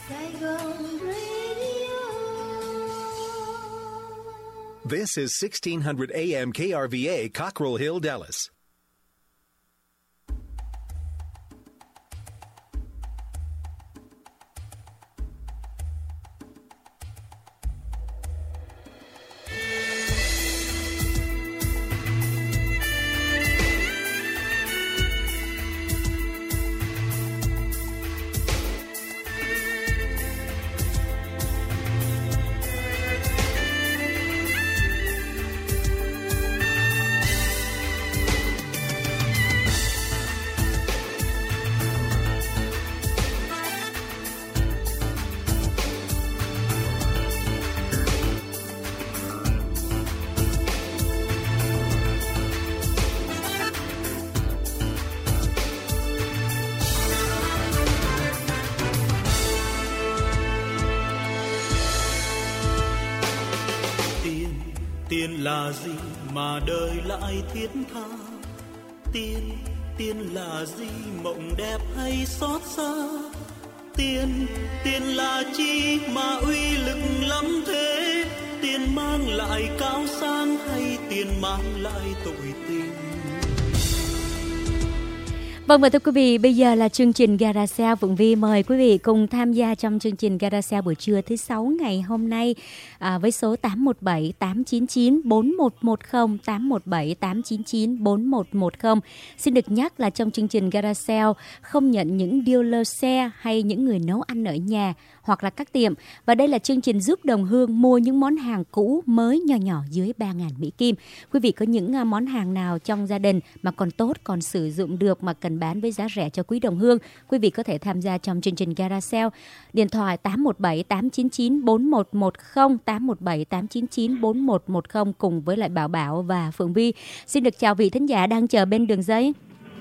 Saigon Radio. This is 1600 AM KRVA, Cockrell Hill, Dallas. Tiền là gì mà đời lại thiết tha? Tiền là gì mộng đẹp hay xót xa? Tiền là chi mà uy lực lắm thế? Tiền mang lại cao sang hay tiền mang lại tội tình? Vâng, và thưa quý vị, bây giờ là chương trình Gara Sale. Phượng Vi mời quý vị cùng tham gia trong chương trình Gara Sale buổi trưa thứ 6 ngày hôm nay với số 817 899 4110 817 899 4110. Xin được nhắc là trong chương trình Gara Sale không nhận những dealer xe hay những người nấu ăn ở nhà hoặc là các tiệm. Và đây là chương trình giúp đồng hương mua những món hàng cũ mới nhỏ nhỏ dưới 3.000 Mỹ Kim. Quý vị có những món hàng nào trong gia đình mà còn tốt, còn sử dụng được mà cần bán với giá rẻ cho quý đồng hương, quý vị có thể tham gia trong chương trình Gara Sale. Điện thoại 817 899 4110 817 899 4110 cùng với lại Bảo Bảo và Phượng Vi. Xin được chào vị thính giả đang chờ bên đường dây.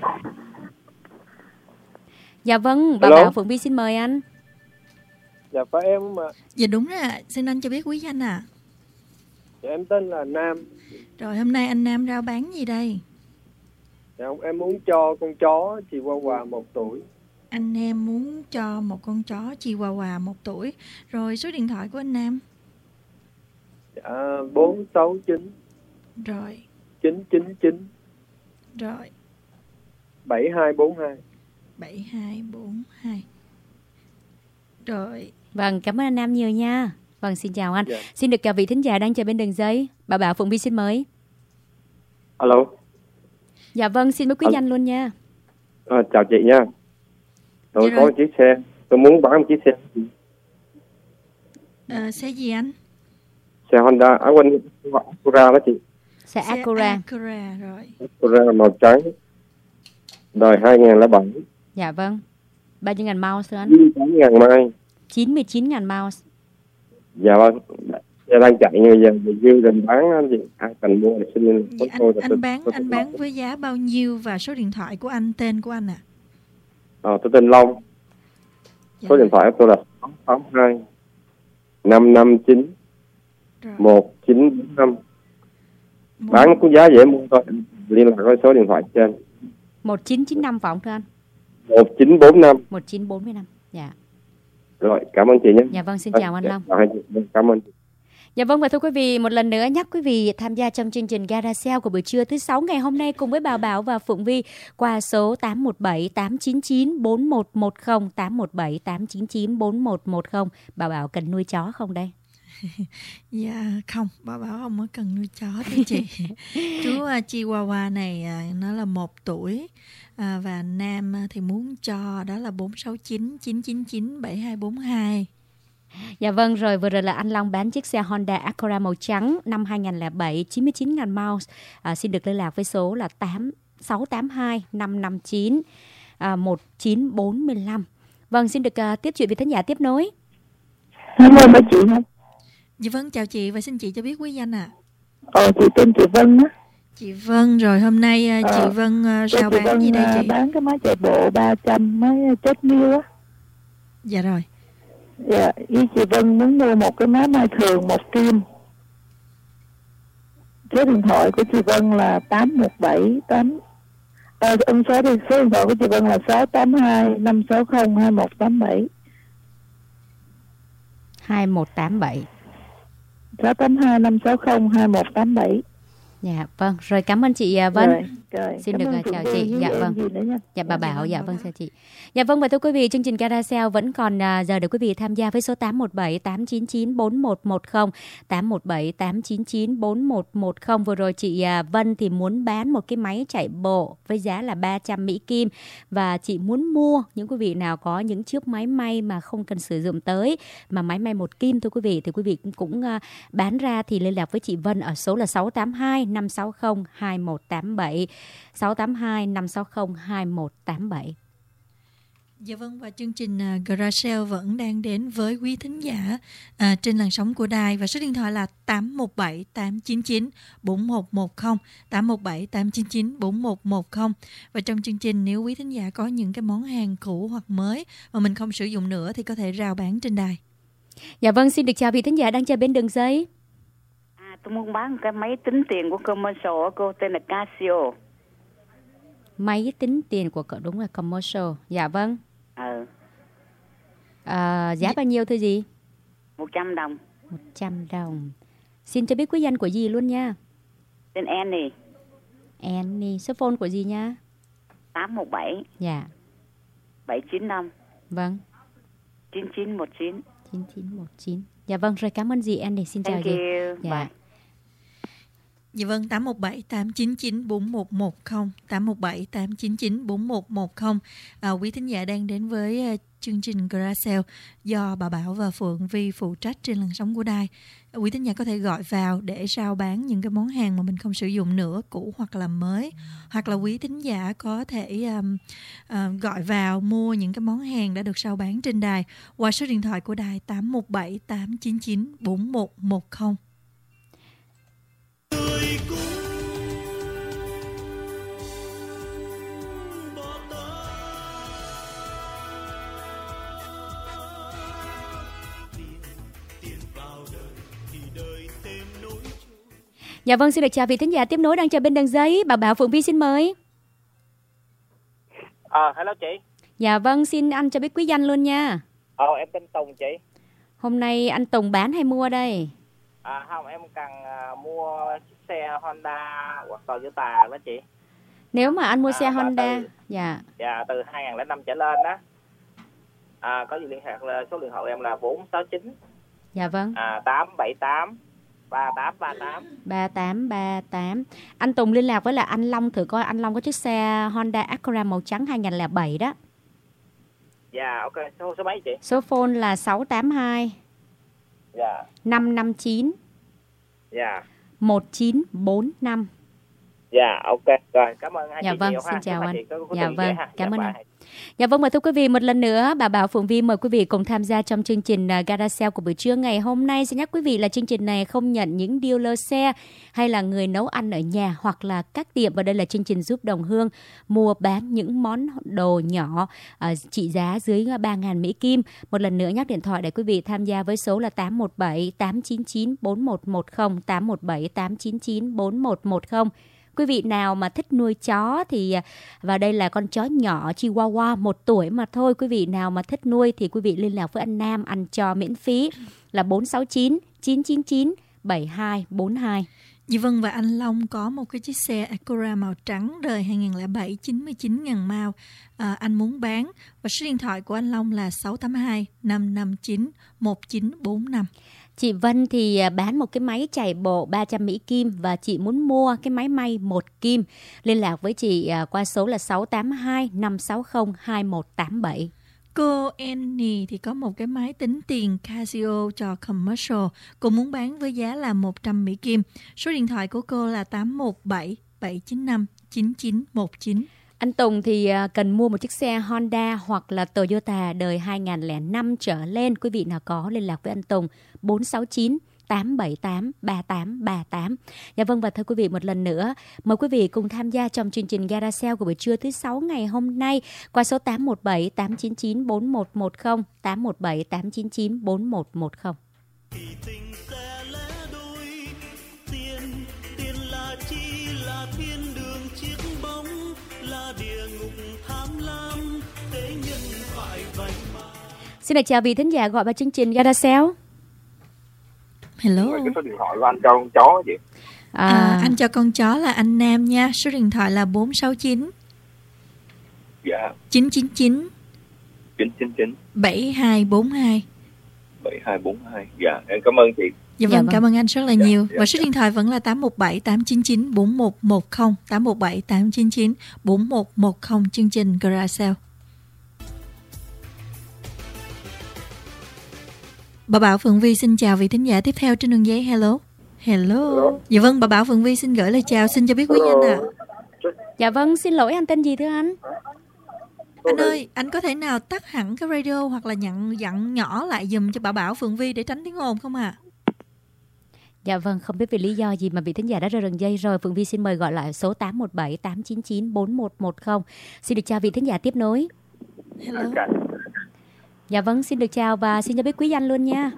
Dạ vâng, Bảo Bảo, Phượng Vi xin mời anh. Dạ phải em mà. Dạ đúng rồi, xin anh cho biết quý danh ạ. Dạ em tên là Nam. Rồi hôm nay anh Nam rao bán gì đây? Dạ em muốn cho con chó Chihuahua 1 tuổi. Anh em muốn cho một con chó Chihuahua 1 tuổi. Rồi số điện thoại của anh Nam? Dạ 469 rồi 999 rồi 7242 7242. Rồi. Vâng, cảm ơn anh Nam nhiều nha. Vâng, xin chào anh. Dạ. Xin được chào vị thính giả đang chờ bên đường dây. Bảo Bảo, Phượng Vi xin mời. Alo. Dạ vâng, xin mời quý danh luôn nha. Chào chị nha. Tôi Dạ có rồi. một chiếc xe. Tôi muốn bán một chiếc xe. Xe gì anh? Xe Honda Acura đó chị. Xe Acura. Acura rồi. Acura màu trắng. Đời 2007. Dạ vâng. Bao nhiêu ngàn miles thưa anh? 98.000 mai. 99.000 miles. Dạ vâng. Xe đang chạy như giờ dư định bán gì? Ai cần mua thì xin Dạ, anh bán với giá bao nhiêu và số điện thoại của anh, tên của anh ạ? Tôi tên Long. Dạ. Số điện thoại của tôi là 682 559 Rồi. 1945. Bán có giá dễ mua thôi. Liên lạc với số điện thoại trên 1995 phải không thưa anh? 1945. 1945. Dạ. Rồi, cảm ơn chị nhé. Dạ vâng, xin chào anh Long. Cảm ơn chị. Dạ vâng, và thưa quý vị, một lần nữa nhắc quý vị tham gia trong chương trình Gara Sale của buổi trưa thứ 6 ngày hôm nay cùng với Bảo Bảo và Phượng Vi qua số 817 899 4110 817 899 4110. Bảo Bảo cần nuôi chó không đây? Dạ không, Bảo Bảo không có cần nuôi chó đấy chị. Chú Chihuahua này nó là 1 tuổi và Nam thì muốn cho đó là 469 999 7242. Dạ vâng, rồi vừa rồi là anh Long bán chiếc xe Honda Acura màu trắng năm 2007, 99.000 miles. Xin được liên lạc với số là 682 559 1945. Vâng, xin được tiếp chuyện với thính giả tiếp nối. Hello bà chị hả? Dạ vâng, chào chị và xin chị cho biết quý danh ạ. Chị tên chị Vân á. Chị Vân, rồi hôm nay chị Vân rao bán Vân, gì đây chị? bán cái máy chạy bộ 300 máy chết miêu á. Dạ rồi. Dạ, với chị Vân muốn mua một cái máy mai thường 1 kim. Số điện thoại của chị Vân là 8178 số điện thoại của chị Vân là 682 560 2187. 2187. 682 560 2187. Dạ vâng, rồi cảm ơn chị Vân. Rồi, Xin cảm được ơn chào Phượng chị. Vi với Dạ em vâng. gì nữa nha. Dạ bà Bảo, dạ vâng chào chị. Dạ vâng, và thưa quý vị, chương trình Carousel vẫn còn giờ để quý vị tham gia với số 817 899 4110, 817 899 4110. Vừa rồi chị Vân thì muốn bán một cái máy chạy bộ với giá là 300 Mỹ Kim, và chị muốn mua những quý vị nào có những chiếc máy may mà không cần sử dụng tới, mà máy may 1 kim thưa quý vị, thì quý vị cũng bán ra thì liên lạc với chị Vân ở số là 682 560 2187, 682 560 2187. Dạ vâng, và chương trình Garage Sale vẫn đang đến với quý thính giả trên làn sóng của đài, và số điện thoại là 817 899 4110, 817 899 4110. Và trong chương trình, nếu quý thính giả có những cái món hàng cũ hoặc mới mà mình không sử dụng nữa thì có thể rao bán trên đài. Dạ vâng, xin được chào vị thính giả đang chờ bên đường dây. Tôi muốn bán cái máy tính tiền của Commercial, cô tên là Casio. Máy tính tiền của cậu đúng là Commercial. Dạ vâng. Giá bao nhiêu thưa gì? 100 đồng. 100 đồng. Xin cho biết quý danh của gì luôn nha. Tên Annie. Annie. Số phone của gì nha? 817. Dạ. 795. Vâng. 9919. 9919. Dạ vâng, rồi cảm ơn chị Annie. Xin chào chị. Dạ. Bye. Dạ vâng, 817 899 4110, 817 899 4110. Quý thính giả đang đến với chương trình Garage Sale do bà Bảo và Phượng Vi phụ trách trên làn sóng của đài. Quý thính giả có thể gọi vào để rao bán những cái món hàng mà mình không sử dụng nữa, cũ hoặc là mới. Hoặc là quý thính giả có thể gọi vào mua những cái món hàng đã được rao bán trên đài qua số điện thoại của đài 817 899 4110. Dạ vâng, xin được chào vị thính giả tiếp nối đang chờ bên đường dây. Bà Bảo, Phượng Vi xin mời. Hello chị. Dạ vâng, xin anh cho biết quý danh luôn nha. Em tên Tùng chị. Hôm nay anh Tùng bán hay mua đây? Không, em cần mua chiếc xe Honda hoặc Toyota đó chị. Nếu mà anh mua xe Honda, dạ từ 2005 trở lên đó. Có gì liên hệ là số điện thoại em là 469. Dạ vâng. 878 3838. 3838. Anh Tùng liên lạc với là anh Long thử coi anh Long có chiếc xe Honda Acura màu trắng 2007 đó. Dạ, ok. Số mấy chị? Số phone là 682 559 1945. Dạ, ok. Rồi, cảm ơn hai chị vâng, nhiều xin ha. chào anh. Dạ vâng, cảm ơn anh. Dạ vâng, và thưa quý vị, một lần nữa bà Bảo, Phượng Vi mời quý vị cùng tham gia trong chương trình Garage Sale của buổi trưa ngày hôm nay. Xin nhắc quý vị là chương trình này không nhận những dealer xe hay là người nấu ăn ở nhà hoặc là các tiệm, và đây là chương trình giúp đồng hương mua bán những món đồ nhỏ trị giá dưới 3.000 Mỹ Kim. Một lần nữa nhắc điện thoại để quý vị tham gia với số là 817 899 4110, 817 899 4110. Quý vị nào mà thích nuôi chó thì và đây là con chó nhỏ Chihuahua 1 tuổi mà thôi. Quý vị nào mà thích nuôi thì quý vị liên lạc với anh Nam, anh cho miễn phí là 469 999 7242. Dạ vâng, và anh Long có một cái chiếc xe Acura màu trắng đời 2007 99.000 mao. Anh muốn bán, và số điện thoại của anh Long là 682 559 1945. Chị Vân thì bán một cái máy chạy bộ 300 Mỹ Kim và chị muốn mua cái máy may 1 kim. Liên lạc với chị qua số là 682 560 2187. Cô Annie thì có một cái máy tính tiền Casio cho Commercial. Cô muốn bán với giá là 100 Mỹ Kim. Số điện thoại của cô là 817 795 9919. Anh Tùng thì cần mua một chiếc xe Honda hoặc là Toyota đời 2005 trở lên. Quý vị nào có liên lạc với anh Tùng 469 878 3838. Dạ vâng, và thưa quý vị, một lần nữa mời quý vị cùng tham gia trong chương trình Garage Sale của buổi trưa thứ 6 ngày hôm nay qua số 817 899 4110, 817 899 4110. Xin được chào vị thính giả gọi vào chương trình Garage Sale. Hello. Cái số điện thoại của anh cho con chó chị. Anh cho con chó là anh Nam nha. Số điện thoại là 469 Dạ. 999 999 7242. 7242. Dạ, em cảm ơn chị. Dạ vâng, cảm ơn anh rất là nhiều. Và số điện thoại vẫn là 817 899 4110, 817 899 4110, chương trình Garage Sale. Bà Bảo Phượng Vi xin chào vị thính giả tiếp theo trên đường dây. Hello. Dạ vâng, bà Bảo Phượng Vi xin gửi lời chào, xin cho biết quý nhân ạ. Dạ vâng, xin lỗi, anh tên gì thưa anh? Anh ơi, anh có thể nào tắt hẳn cái radio hoặc là dặn nhỏ lại giùm cho bà Bảo Phượng Vi để tránh tiếng ồn không ạ? Dạ vâng, không biết vì lý do gì mà vị thính giả đã rời đường dây rồi. Phượng Vi xin mời gọi lại số 817 899 4110. Xin được chào vị thính giả tiếp nối. Hello. Dạ vâng, xin được chào và xin cho biết quý danh luôn nha.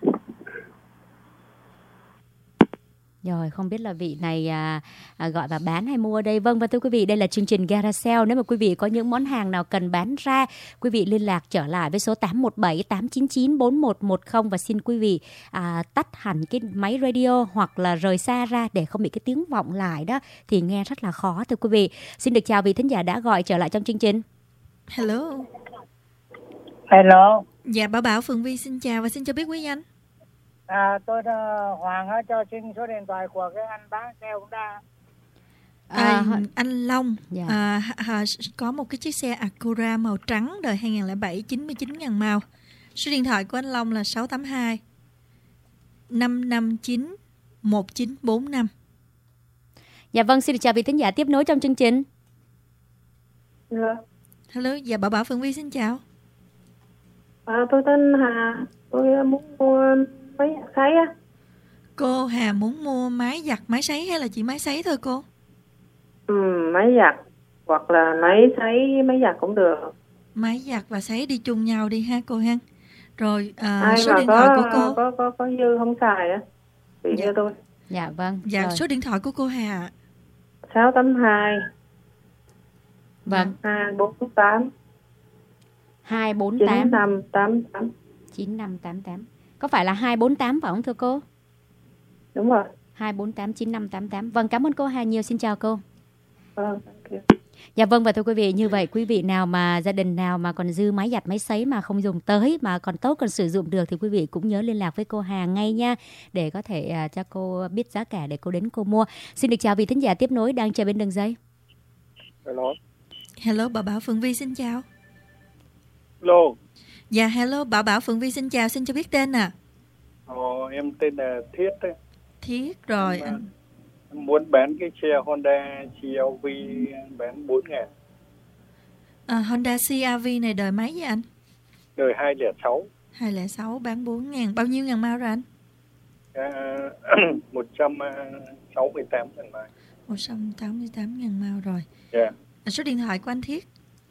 Rồi, không biết là vị này gọi và bán hay mua đây. Vâng, và thưa quý vị, đây là chương trình Garage Sale. Nếu mà quý vị có những món hàng nào cần bán ra, quý vị liên lạc trở lại với số 817 899 4110 và xin quý vị tắt hẳn cái máy radio hoặc là rời xa ra để không bị cái tiếng vọng lại đó thì nghe rất là khó thưa quý vị. Xin được chào vị thính giả đã gọi trở lại trong chương trình. Hello. Hello. Dạ, bà Bảo Phượng Vi xin chào và xin cho biết quý danh. Tôi Hoàng cho xin số điện thoại của cái anh bán xe Honda. Anh Long. Có một cái chiếc xe Acura màu trắng đời 2007, 99.000 mao. Số điện thoại của anh Long là 682 559 1945. Dạ vâng, xin được chào vị thính giả tiếp nối trong chương trình. Hello, dạ bà Bảo Phượng Vi xin chào. Tôi tên Hà, tôi muốn mua máy sấy á. Cô Hà muốn mua máy giặt, máy sấy hay là chỉ máy sấy thôi cô? Máy giặt hoặc là máy sấy, máy giặt cũng được. Máy giặt và sấy đi chung nhau đi ha cô ha. Rồi số điện thoại của cô có dư không xài á thì cho tôi. Dạ vâng. Dạ rồi. Số điện thoại của cô Hà 682 vâng 248 248 9588 9588. Có phải là 248 phải không thưa cô? Đúng rồi. 248 9588. Vâng, cảm ơn cô Hà nhiều. Xin chào cô. Thank you. Dạ vâng, và thưa quý vị, như vậy quý vị nào mà gia đình nào mà còn dư máy giặt máy sấy mà không dùng tới mà còn tốt còn sử dụng được thì quý vị cũng nhớ liên lạc với cô Hà ngay nha để có thể cho cô biết giá cả để cô đến cô mua. Xin được chào vị thính giả tiếp nối đang chờ bên đường dây. Hello, bà Bảo Phượng Vi xin chào. Hello. Dạ hello, bà Bảo Phượng Vi xin chào, xin cho biết tên à. Em tên là Thiết đấy. Thiết rồi. Em muốn bán cái xe Honda CR-V bán 4.000. Honda CR-V này đời mấy vậy anh? Đời 206. 206 bán 4.000. Bao nhiêu ngàn mao rồi anh? 168.000 mao. 188.000 mao rồi. Dạ. Số điện thoại của anh Thiết?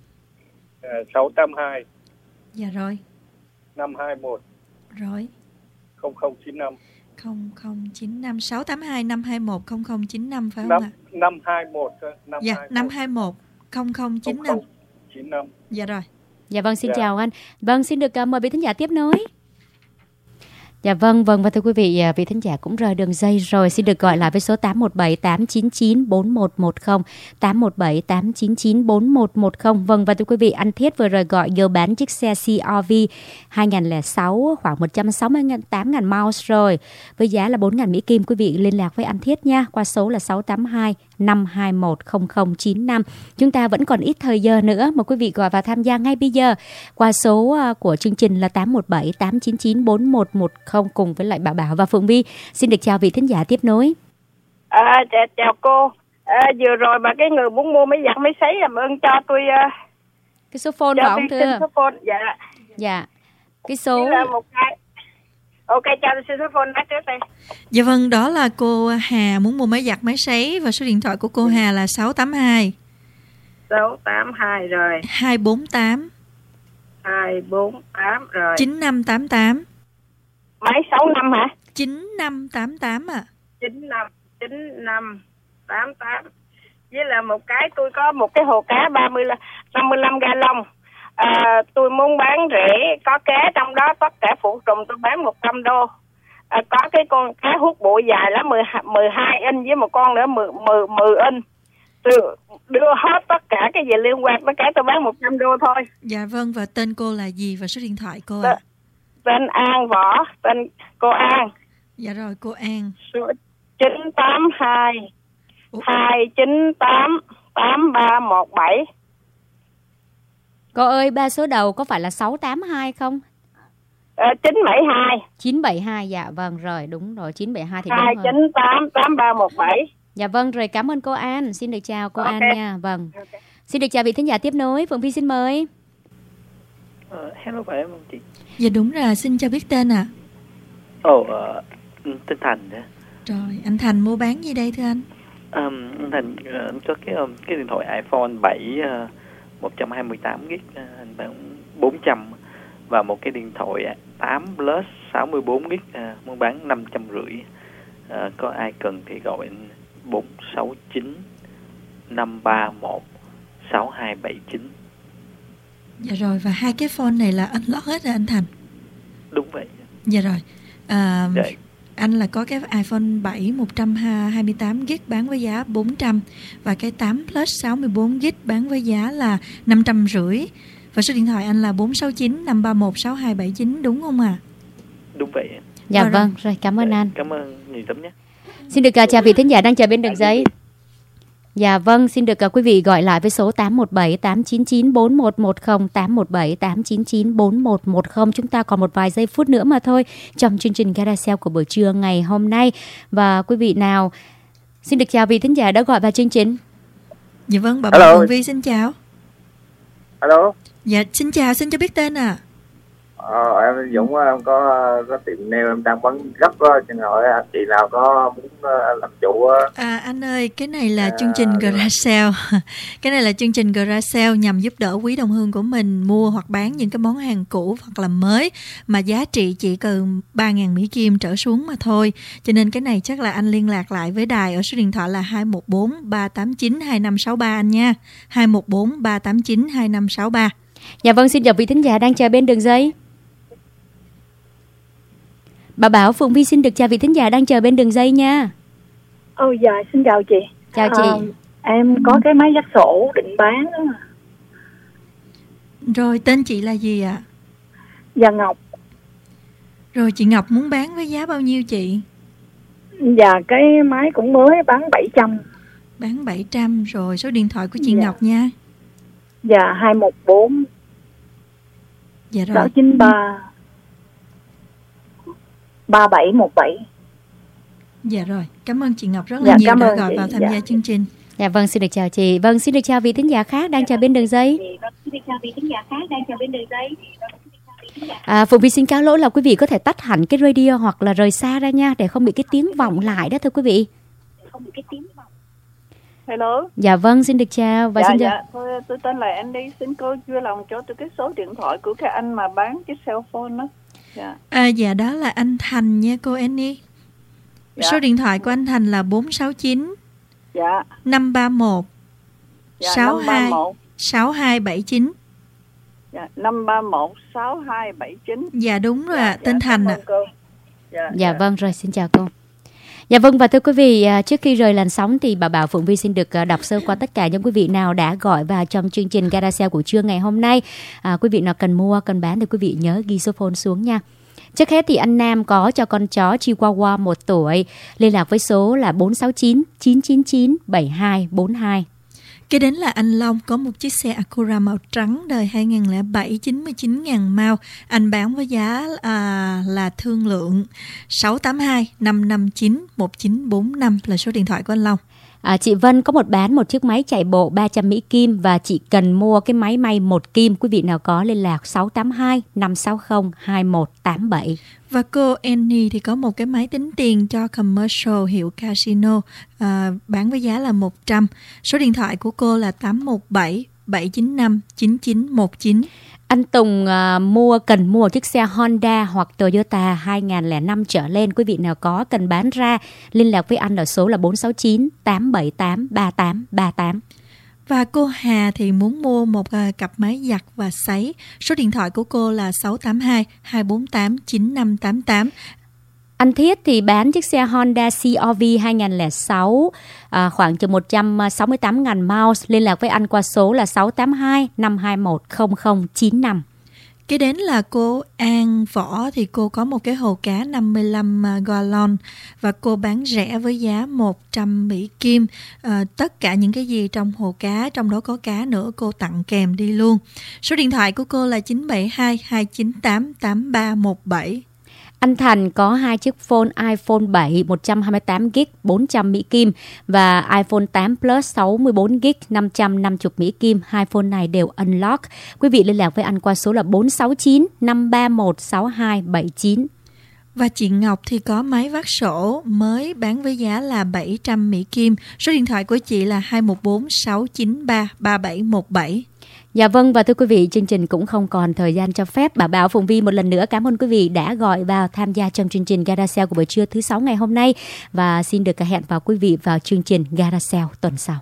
682. Dạ rồi. 521. Rồi. 0095. 0095 682 521 0095 phải không ạ? 521 thôi. Dạ, 521 0095. 95. Dạ rồi. Dạ vâng, xin chào anh. Vâng, xin được mời vị thính giả tiếp nối. Dạ vâng, và thưa quý vị, vị thính giả cũng rời đường dây rồi. Xin được gọi lại với số 817 899 4110, 817 899 4110. Vâng, và thưa quý vị, anh Thiết vừa rồi gọi vừa bán chiếc xe CR-V 2006 khoảng 168.000 miles rồi. Với giá là 4.000 Mỹ Kim. Quý vị liên lạc với anh Thiết nha, qua số là 682 521 0095. Chúng ta vẫn còn ít thời giờ nữa mà quý vị gọi vào tham gia ngay bây giờ. Qua số của chương trình là 817 899 4110 cùng với lại bà Bảo và Phượng Vi. Xin được chào vị thính giả tiếp nối. Chào cô. Vừa rồi mà cái người muốn mua máy giặt máy sấy làm ơn cho tôi cái số phone của ông thưa. Số phone. Dạ. Cái số là một cái. Ok, cho tôi xin số phone nói trước đây. Dạ vâng, đó là cô Hà muốn mua máy giặt máy sấy và số điện thoại của cô Hà là 682 rồi 248 rồi 9588. Máy 65 hả? 9588 à. 9588. Với là một cái tôi có một cái hồ cá 55 gallon. Tôi muốn bán rẻ, có cá trong đó tất cả phụ trùng tôi bán 100 đô. có cái con cá hút bụi dài lắm, 12 inch với một con nữa 10 inch. Đưa hết tất cả cái gì liên quan tới cá tôi bán 100 đô thôi. Dạ vâng, và tên cô là gì và số điện thoại cô ạ? Tên An Võ, tên cô An. Dạ rồi, cô An. Số 982 298 8317. Cô ơi, 3 số đầu có phải là 682 không? 972. 972, dạ vâng rồi, đúng rồi, 972 thì đúng rồi. 298 8317. Dạ vâng rồi, cảm ơn cô An. Xin được chào cô An nha. Vâng. Xin được chào vị thính giả tiếp nối. Phượng Phi xin mời. Hello phải không chị? Dạ đúng rồi, xin cho biết tên ạ. Tên Thành đó. Rồi, anh Thành mua bán gì đây thưa anh? Anh Thành có cái điện thoại iPhone 7 128GB, anh bán 400, và một cái điện thoại 8 Plus 64GB muốn bán 550. Có ai cần thì gọi 469 531 6279. Dạ rồi, và hai cái phone này là anh lót hết rồi anh Thành? Đúng vậy. Dạ rồi. Anh là có cái iPhone 7 128GB bán với giá 400, và cái 8 Plus 64GB bán với giá là 550. Và số điện thoại anh là 469 531 6279 đúng không ạ? Đúng vậy. Dạ vâng, rồi cảm ơn anh. Cảm ơn nhiều lắm nhé. Xin được chào vị thính giả đang chờ bên đường dây. Dạ vâng, xin được quý vị gọi lại với số 817 899 4110, 817 899 4110. Chúng ta còn một vài giây phút nữa mà thôi trong chương trình Gara Sale của buổi trưa ngày hôm nay. Và quý vị nào, xin được chào vị thính giả đã gọi vào chương trình. Dạ vâng, bà Phượng Vi xin chào. Alo. Dạ xin chào, xin cho biết tên ạ. Em Dũng, em có tiệm nail, em đang bán gấp á, xin hỏi chị nào có muốn làm chủ á. Anh ơi, cái này là chương trình Gara Sale. Cái này là chương trình Gara Sale nhằm giúp đỡ quý đồng hương của mình mua hoặc bán những cái món hàng cũ hoặc là mới mà giá trị chỉ cần 3.000 Mỹ Kim trở xuống mà thôi. Cho nên cái này chắc là anh liên lạc lại với đài ở số điện thoại là 214 389 2563 anh nha. 214 389 2563. Dạ vâng, xin chào vị thính giả đang chờ bên đường dây. Bà Bảo, Phượng Vi xin được chào vị thính giả đang chờ bên đường dây nha. Dạ, xin chào chị. Chào chị. Em có cái máy dắt sổ định bán đó. Rồi, tên chị là gì ạ? Dạ Ngọc. Rồi, chị Ngọc muốn bán với giá bao nhiêu chị? Dạ, cái máy cũng mới bán 700. Bán 700, rồi số điện thoại của chị Ngọc nha. Dạ, 214 Dạ rồi. 693 3717. Dạ rồi, cảm ơn chị Ngọc rất là nhiều đã gọi vào tham gia chương trình. Dạ vâng, xin được chào chị. Vâng, xin được chào vị thính giả khác đang chờ bên đường dây. Phượng Vi xin cáo lỗi là quý vị có thể tắt hẳn cái radio hoặc là rời xa ra nha, để không bị cái tiếng vọng lại đó thưa quý vị. Hello. Dạ vâng, xin được chào và xin chào. Tôi tên là Andy, xin cô vui lòng cho tôi cái số điện thoại của cái anh mà bán cái cell phone đó. Dạ đó là anh Thành nha cô Annie. Số điện thoại của anh Thành là 469 531 6279. 531 6279. Dạ đúng rồi ạ, tên Thành ạ. Dạ vâng rồi, xin chào cô. Dạ vâng, và thưa quý vị, trước khi rời làn sóng thì bà Bảo Phượng Vi xin được đọc sơ qua tất cả những quý vị nào đã gọi vào trong chương trình Gara Sale của trưa ngày hôm nay. Quý vị nào cần mua, cần bán thì quý vị nhớ ghi số phone xuống nha. Trước hết thì anh Nam có cho con chó Chihuahua 1 tuổi, liên lạc với số là 469 999 7242. Kế đến là anh Long có một chiếc xe Acura màu trắng đời 2007 99.000 mao. Anh bán với giá là thương lượng 682 559 1945 là số điện thoại của anh Long. Chị Vân có bán một chiếc máy chạy bộ 300 Mỹ Kim và chị cần mua cái máy may 1 kim. Quý vị nào có liên lạc 682 560 2187. Và cô Annie thì có một cái máy tính tiền cho commercial hiệu Casino, bán với giá là 100. Số điện thoại của cô là 817 795 9919. Anh Tùng cần mua chiếc xe Honda hoặc Toyota 2005 trở lên. Quý vị nào có cần bán ra liên lạc với anh ở số là 469 878 3838. Và cô Hà thì muốn mua một cặp máy giặt và sấy. Số điện thoại của cô là 682 248 9588. Anh Thiết thì bán chiếc xe Honda CR-V 2006 khoảng chừng 168.000 miles. Liên lạc với anh qua số là 682 521 0095. Kế đến là cô An Võ, thì cô có một cái hồ cá 55 gallon và cô bán rẻ với giá 100 Mỹ Kim. Tất cả những cái gì trong hồ cá, trong đó có cá nữa, cô tặng kèm đi luôn. Số điện thoại của cô là 972 298 8317. Anh Thành có 2 chiếc phone iPhone 7 128GB 400 Mỹ Kim và iPhone 8 Plus 64GB 550 Mỹ Kim. Hai phone này đều unlock. Quý vị liên lạc với anh qua số là 469 531 6279. Và chị Ngọc thì có máy vát sổ mới bán với giá là 700 Mỹ Kim. Số điện thoại của chị là 214 693 3717. Dạ vâng, và thưa quý vị, chương trình cũng không còn thời gian cho phép. Bà Bảo, Phụng Vi một lần nữa cảm ơn quý vị đã gọi vào tham gia trong chương trình Gara Sale của buổi trưa thứ 6 ngày hôm nay. Và xin được hẹn vào quý vị vào chương trình Gara Sale tuần sau.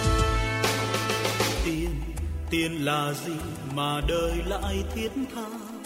Tiền là gì mà đời lại thiết tha,